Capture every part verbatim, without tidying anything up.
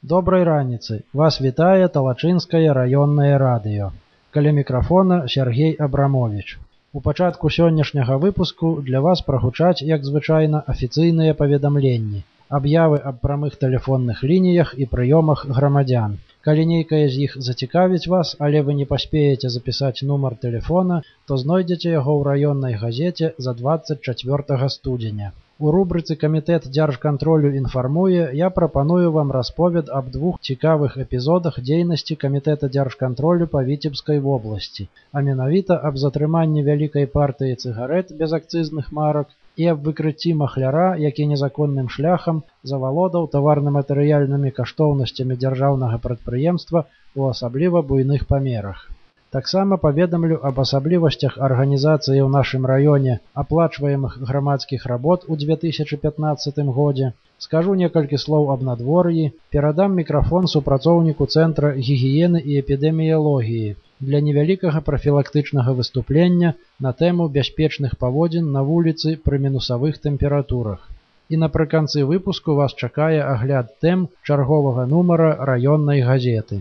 Добрай раніцы, вас вітае Талачынскае раённае радыё. Каля мікрафона Сергей Абрамович. У пачатку сённяшняга выпуску для вас прагучаць, як звычайна, афіцыйныя паведамленні, аб'явы аб прамых тэлефонных лініях і прыёмах грамадзян. Калі нейкае з іх зацікавіць вас, але вы не паспееце запісаць нумар тэлефона, то знойдзеце яго ў раённай газеце за дваццаць чацвёртага студзеня. У рубрыцы «Камітэт дзяржкантролю інфармуе» я прапаную вам расповед аб двух цікавых эпізодах дзейнасці Камітэта дзяржкантролю па Віцебскай вобласці, а менавіта аб затрыманні вялікай партыі цыгарэт без акцызных марак і аб выкрыцці махляра, які незаконным шляхам завалодаў таварна-матэрыяльнымі каштоўнасцямі дзяржаўнага прадпрыемства ў асабліва буйных памерах. Таксама паведамлю аб асаблівасцях арганізацыі ў нашым раёне аплачваемых грамадскіх работ у две тысячы пятнаццатым годзе, скажу некалькі слоў аб надвор'і, перадам мікрафон супрацоўніку Цэнтра гігіены і эпідэміялогіі для невялікага прафілактычнага выступлення на тэму бяспечных паводзін на вуліцы пры мінусавых тэмпературах. І напрыканцы выпуску вас чакае агляд тэм чарговага нумара раённай газеты.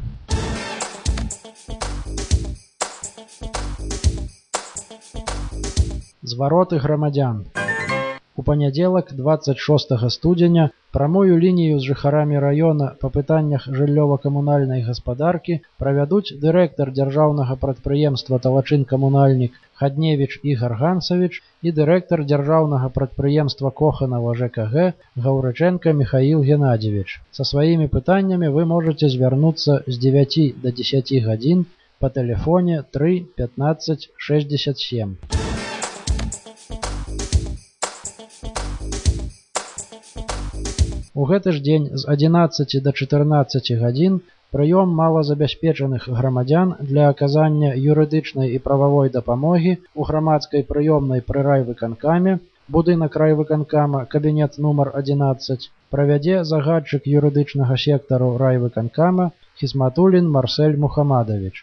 Звароты грамадзян. У панядзелак дваццаць шостага студзеня прамую лінію з жыхарамі раёна па пытаннях жыллёва-камунальнай гаспадаркі правядуць дырэктар дзяржаўнага прадпрыемства «Талачын-камунальнік» Хадневіч Ігар Гансавіч і дырэктар дзяржаўнага прадпрыемства Коханава ЖКГ Гаўрычэнка Міхаіл Геннадзевіч. Са сваімі пытаннямі вы можаце звярнуцца з дзевяці да дзесяці гадзін па тэлефоне тры пятнаццаць шэсцьдзесят сем. У гэты ж дзень з адзінаццаці да чатырнаццаці гадзін прыём малазабяспечаных грамадзян для аказання юрыдычнай і прававой дапамогі ў грамадскай прыёмнай пры райвыканкаме, будынак райвыканкама, кабінет нумар адзінаццаць, правядзе загадчык юрыдычнага сектару райвыканкама Хісматулін Марсель Мухамадавіч.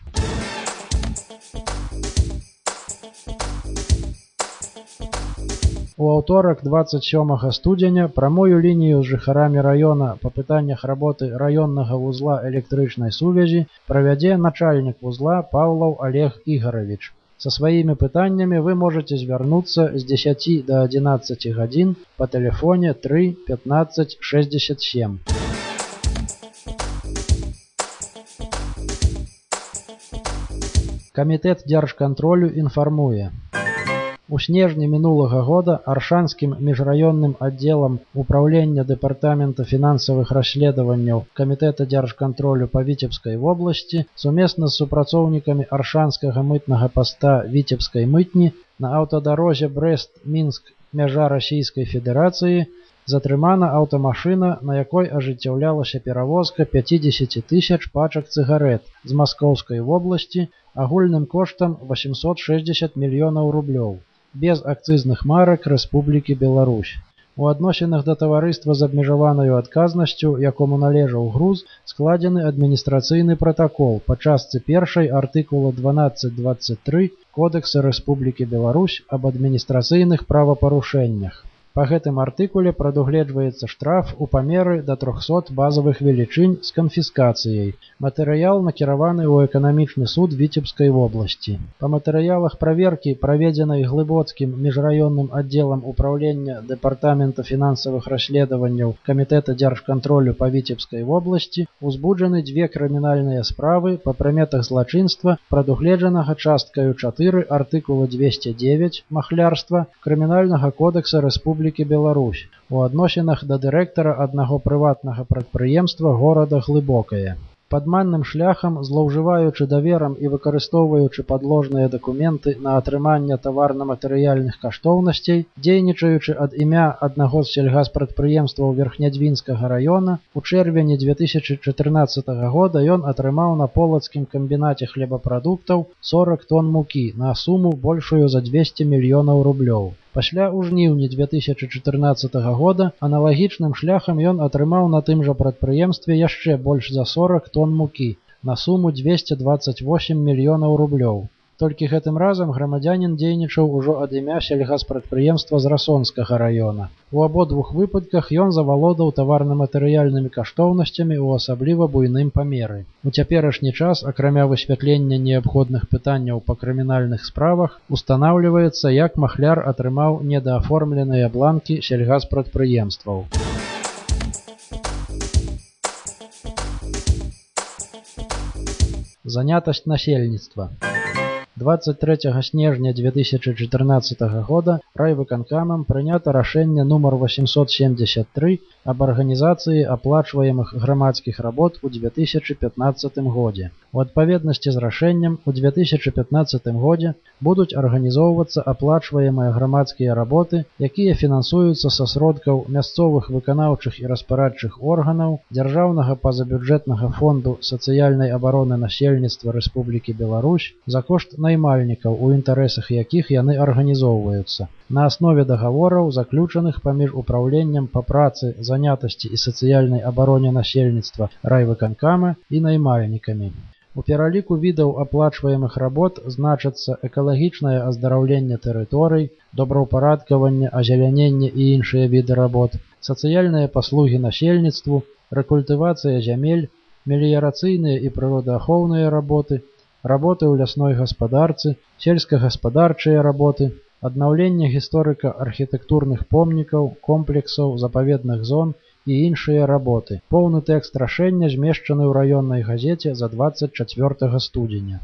У аўторак дваццаць сёмага студзеня прамую лінію з жыхарамі раёна па пытаннях работы раённага вузла электрычнай сувязі правядзе начальнік вузла Паўлаў Олег Ігаравіч. Са сваімі пытаннямі вы можаце звярнуцца з дзесяці да адзінаццаці гадзін па тэлефоне тры пятнаццаць шэсцьдзесят сем. Камітэт дзяржкантролю інфармуе. У снежні мінулага года Аршанскім міжраённым аддзелам Управлення Дэпартамента фінансавых расследаванняў Камітэта дзяржкантролю па Віцебскай вобласці сумесна з супрацоўнікамі Аршанскага мытнага паста Віцебскай мытні на аўтадарозе Брэст-Мінск, мяжа Расійскай Федэрацыі, затрымана аўтамашына, на якой ажыццяўлялася перавозка пяцьдзесят тысяч пачак цыгарэт з Маскоўскай вобласці агульным коштам восемьсот шэсцьдзесят мільёнаў рублёў. Без акцызных марак Рэспублікі Беларусь. У адносінах да таварыства з абмежаванаю адказнасцю, якому належаў груз, складзены адміністрацыйны пратакол па частцы першай артыкула дванаццаць дваццаць тры Кодекса Рэспублікі Беларусь аб адміністрацыйных правапарушэннях. Па гэтым артыкуле прадугледжваецца штраф у памеры да трохсот базавых велічынь з канфіскацыяй. Матэрыял накіраваны ў эканамічны суд Віцебскай вобласці. Па матэрыялах праверкі, праведзенай Глыбоцкім міжраённым аддзелам Управлення Дэпартамента фінансавых расследаванняў Камітэта дзяржкантролю па Віцебскай вобласці, узбуджаны дзве крымінальныя справы па прыметах злачынства, прадугледжанага часткаю чатыры артыкула двесце дзевяць махлярства Крымінальнага кодекса Рэспублікі Беларусь у адносінах да дырэктара аднаго прыватнага прадпрыемства горада Глыбокае. Падманным шляхам, злоўжываючы даверам і выкарыстоўваючы падложныя дакументы на атрыманне таварна-матэрыяльных каштоўнасцей, дзейнічаючы ад імя аднаго з сельгаспрадпрыемстваў Верхнядзвінскага раёна, у чэрвені две тысячы чатырнаццатага года ён атрымаў на полацкім камбінаце хлебапрадуктаў сорок тонн мукі на суму большую за двесце мільёнаў рублёў. Пасля ў жніўні две тысячы чатырнаццатага года аналагічным шляхам ён атрымаў на тым жа прадпрыемстве яшчэ больш за сорок тонн мукі на суму двесце дваццаць восем мільёнаў рублёў. Толькі гэтым разам грамадзянін дзейнічаў ужо ад імя сельгаспрадпрыемства з Расонскага раёна. У абодвух выпадках ён завалодаў таварна-матэрыяльнымі каштоўнасцямі ў асабліва буйным памеры. У цяперашні час, акрамя высвятлення неабходных пытанняў па крымінальных справах, устанаўліваецца, як махляр атрымаў недааформленыя бланкі сельгаспрадпрыемстваў. Занятасць насельніцтва. двадцать третьего снежня две тысячи четырнадцатого года райвыканкамам прынята рашэнне нумар восемьсот семьдесят три об арганізацыі аплачваемых грамадскіх работ у две тысячи пятнадцатым годзе. У адпаведнасці з рашэннем у две тысячи пятнадцатым годзе будуць арганізоўвацца аплачваемыя грамадскія работы, якія фінансуюцца са сродкаў мясцовых выканаўчых і распарадчых органаў, дзяржаўнага пазабюджэтнага фонду сацыяльнай абароны насельніцтва Рэспублікі Беларусь за кошт наймальнікаў, у інтарэсах якіх яны арганізоўваюцца, на аснове дагавораў, заключаных паміж Упраўленнем па працы, занятасці і сацыяльнай абароне насельніцтва райвыканкама і наймальнікамі. У пераліку відаў аплачваемых работ значацца экалагічнае аздараўленне тэрыторый, добраўпарадкаванне, азеляненне і іншыя віды работ, сацыяльныя паслугі насельніцтву, рэкультывацыя зямель, меліярацыйныя і прыродаахоўныя работы, работы ў лясной гаспадарцы, сельскагаспадарчыя работы, аднаўленне гісторыка-архітэктурных помнікаў, комплексаў, запаведных зон і іншыя работы. Поўны тэкст рашэння змешчаны ў раённай газеце за двадцать чацвёртага студзеня.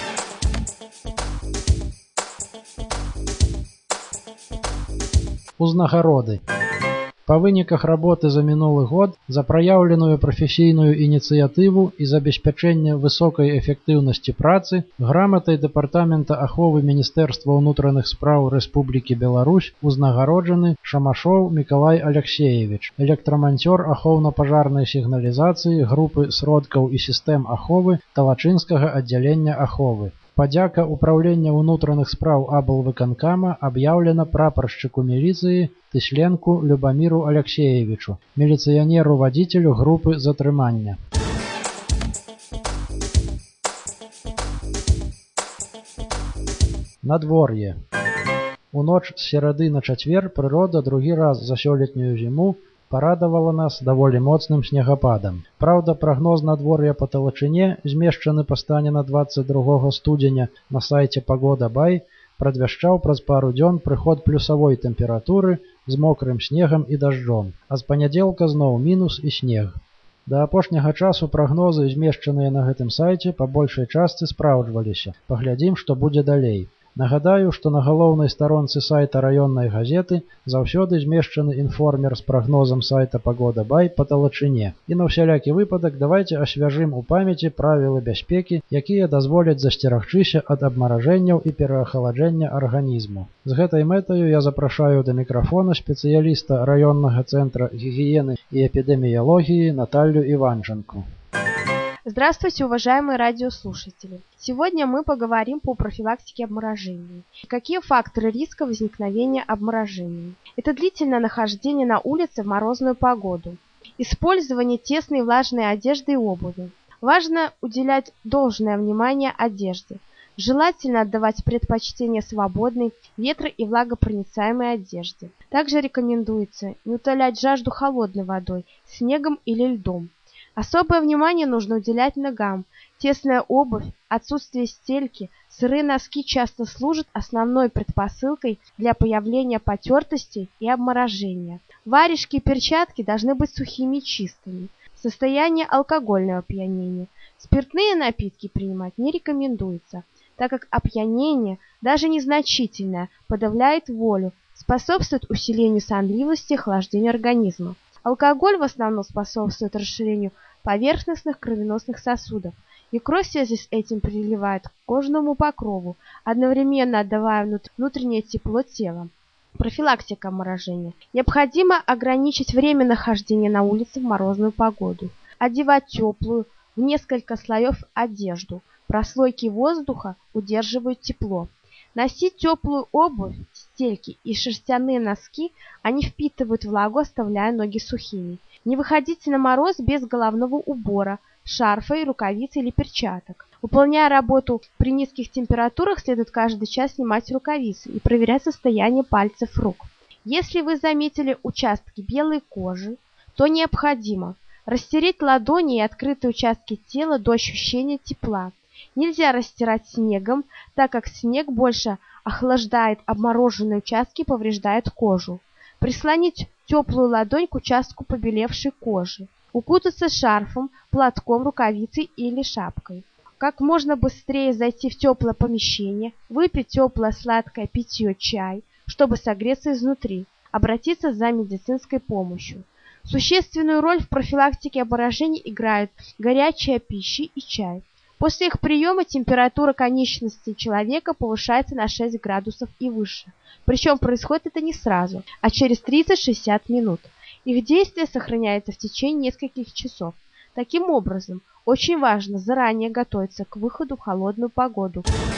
Узнагароды. Па выніках работы за мінулы год за праяўленую прафесійную ініцыятыву і забеспячэнне высокай эфектыўнасці працы граматай Дэпартамента аховы Міністэрства ўнутраных спраў Рэспублікі Беларусь узнагароджаны Шамашоў Мікалай Аляксеевіч, электраманцёр ахоўна-пажарнай сігналізацыі групы сродкаў і сістэм аховы Талачынскага аддзялення аховы. Падзяка Управлення ўнутраных спраў аблвыканкама аб'яўлена прапаршчыку міліцыі Тысленку Любаміру Аляксеевічу, міліцыянеру-вадзіцелю групы затрымання. Надвор'е. У ноч з серады на чацвер прырода другі раз за сёлетнюю зіму парадавала нас даволі моцным снегападам. Праўда, прагноз надвор'я па Талачыне, змешчаны па стане на двадцать другога студзеня на сайце Пагода Бай, прадвяшчаў праз пару дзён прыход плюсавой тэмпературы з мокрым снегам і дажджом, а з панядзелка зноў мінус і снег. Да апошняга часу прагнозы, змешчаныя на гэтым сайце, па большай частцы спраўджваліся. Паглядзім, што будзе далей. Нагадаю, што на галоўнай старонцы сайта раённай газеты заўсёды змешчаны інформер з прагнозам сайта Пагода Бай па Талачыне. І на ўсялякі выпадак давайце асвяжым у памяці правілы бяспекі, якія дазволяць засцерагчыся ад абмаражэнняў і пераахаладжэння арганізму. З гэтай мэтаю я запрашаю да мікрафона спецыяліста раённага цэнтра гігіены і эпідэміялогіі Наталью Иванченко. Здравствуйте, уважаемые радиослушатели! Сегодня мы поговорим по профилактике обморожений. Какие факторы риска возникновения обморожений? Это длительное нахождение на улице в морозную погоду. Использование тесной и влажной одежды и обуви. Важно уделять должное внимание одежде. Желательно отдавать предпочтение свободной, ветро- и влагопроницаемой одежде. Также рекомендуется не утолять жажду холодной водой, снегом или льдом. Особое внимание нужно уделять ногам. Тесная обувь, отсутствие стельки, сырые носки часто служат основной предпосылкой для появления потертостей и обморожения. Варежки и перчатки должны быть сухими и чистыми. Состояние алкогольного опьянения. Спиртные напитки принимать не рекомендуется, так как опьянение, даже незначительное, подавляет волю, способствует усилению сонливости и охлаждению организма. Алкоголь в основном способствует расширению поверхностных кровеносных сосудов, и кровь в связи с этим приливает к кожному покрову, одновременно отдавая внутреннее тепло тела. Профилактика обморожения. Необходимо ограничить время нахождения на улице в морозную погоду. Одевать теплую, в несколько слоев одежду. Прослойки воздуха удерживают тепло. Носить теплую обувь, стельки и шерстяные носки, они впитывают влагу, оставляя ноги сухими. Не выходите на мороз без головного убора, шарфа и рукавиц или перчаток. Выполняя работу при низких температурах, следует каждый час снимать рукавицы и проверять состояние пальцев рук. Если вы заметили участки белой кожи, то необходимо растереть ладони и открытые участки тела до ощущения тепла. Нельзя растирать снегом, так как снег больше охлаждает обмороженные участки и повреждает кожу. Прислонить теплую ладонь к участку побелевшей кожи. Укутаться шарфом, платком, рукавицей или шапкой. Как можно быстрее зайти в теплое помещение, выпить теплое сладкое питье чай, чтобы согреться изнутри, обратиться за медицинской помощью. Существенную роль в профилактике обморожений играют горячая пища и чай. После их приема температура конечностей человека повышается на шесть градусов и выше. Причем происходит это не сразу, а через тридцать-шестьдесят минут. Их действие сохраняется в течение нескольких часов. Таким образом, очень важно заранее готовиться к выходу в холодную погоду.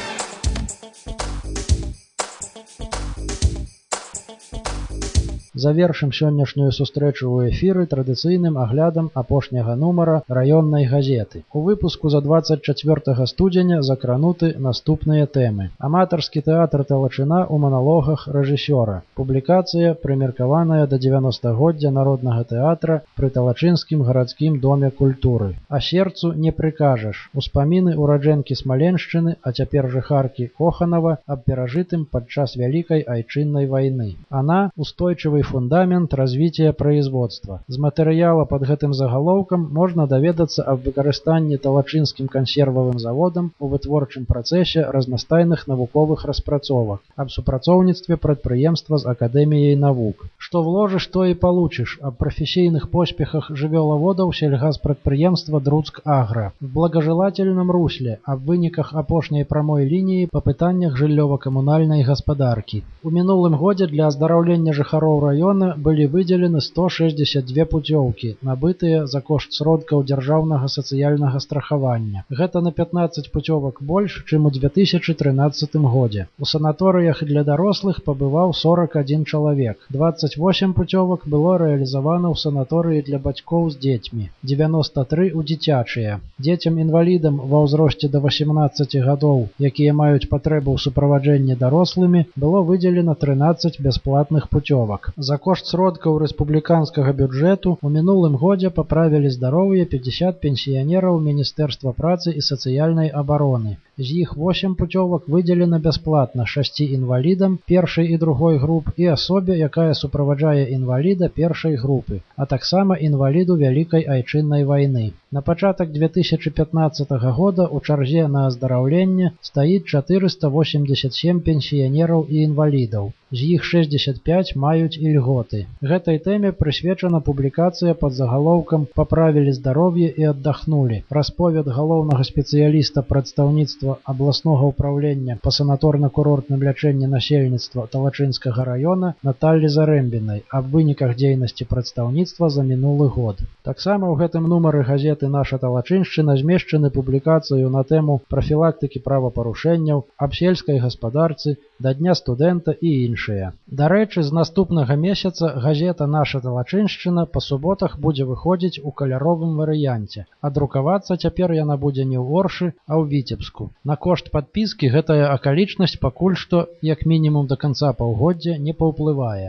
Завершым сённяшнюю сустрэчу ў эфіры традыцыйным аглядам апошняга нумара раённай газеты. У выпуску за двадцать чацвёртага студзеня закрануты наступныя тэмы. Аматарскі тэатр Талачына ў маналогах рэжысёра. Публікацыя, прымеркаваная да дзевяностагоддзя народнага тэатра пры Талачынскім гарадскім доме культуры. А серцу не прыкажаш. Успаміны ураджэнкі Смаленшчыны, а цяпер жыхаркі Оханава аб перажытым падчас вялікай айчыннай вайны. Она устойчывый фундамент развития производства. З матэрыяла под гэтым загалоўкам можна даведацца аб выкарыстанні Талачынскім кансервавым заводам у вытворчым працэсе разнастайных навуковых распрацовак, аб супрацоўніцтве прадпрыемства з акадэміяй навук. Што вложыш, то і получыш. Аб прафесійных поспехах жывёлаводаў сельгаспрадпрыемства Друцк-Агра. В благожелательном русле аб выніках апошняй прамой лініі па пытаннях жыллёва-камунальнай гаспадаркі. У мінулым годзе для аздараўлення жыхароў района былі выдзелены сто шэсцьдзесят дзве пуцёўкі, набытыя за кошт сродкаў дзяржаўнага сацыяльнага страхавання. Гэта на пятнаццаць пуцёвак больш, чым у две тысячы трынаццатым годзе. У санаторыях для дарослых пабываў сорок адзін чалавек. двадцать восемь пуцёвак было рэалізавана ў санаторыі для бацькоў з дзецьмі. девяносто три у дзіцячыя. Дзецям-інвалідам ва ўзросце да восемнаццаці гадоў, якія маюць патрэбу ў суправаджэнні дарослымі, было выдзелена трынаццаць бясплатных пуцёвак. За кошт сродкаў рэспубліканскага бюджэту у мінулым годзе паправілі здароўе пятьдесят пенсіянераў Міністэрства працы і сацыяльнай абароны. З іх восемь пуцёвак выдзелена бясплатна шасці інвалідам першай і другой груп і асобе, якая суправаджае інваліда першай групы, а таксама інваліду вялікай айчыннай вайны. На пачатак две тысячи пятнаццатага года ў чарзе на аздараўленне стаіць чатырыста восемьдесят семь пенсіянераў і інвалідаў. З іх шэсцьдесят пять маюць ільготы. Гэтай тэме прысвечана публікацыя пад загалоўкам «Паправілі здароўе і аддахнулі». Расповед галоўнага спецыяліста прадстаўніцтва абласнога ўпраўлення па санаторна-курортным лячэнні насельніцтва Талачынскага раёна Наталлі Зарэмбінай аб выніках дзейнасці прадстаўніцтва за мінулы год. Таксама ў гэтым нумары газеты «Наша Талачыншчына» змешчаны публікацыю на тэму прафілактыкі правапарушэнняў, аб сельскай гаспадарцы, да дня студэнта і іншыя. Дарэчы, з наступнага месяца газета «Наша Талачыншчына» па суботах будзе выходзіць у каляровым варыянце, а друкавацца цяпер яна будзе не ў Оршы, а ў Віцебску. На кошт падпіскі гэтая акалічнасць пакуль што, як мінімум да канца паўгоддзя, не паўплывае.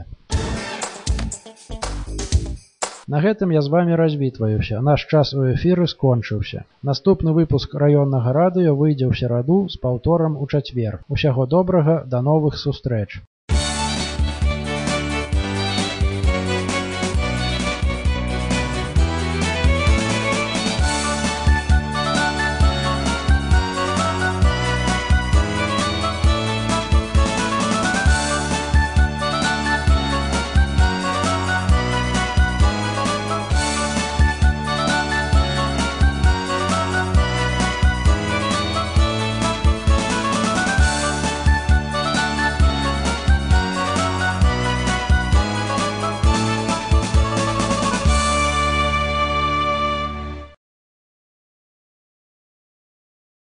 На гэтым я з вамі развітваюся. Наш час у эфіры скончыўся. Наступны выпуск раённага радыё выйдзе ў сераду з паўторам у чацвер. Усяго добрага, да новых сустрэч.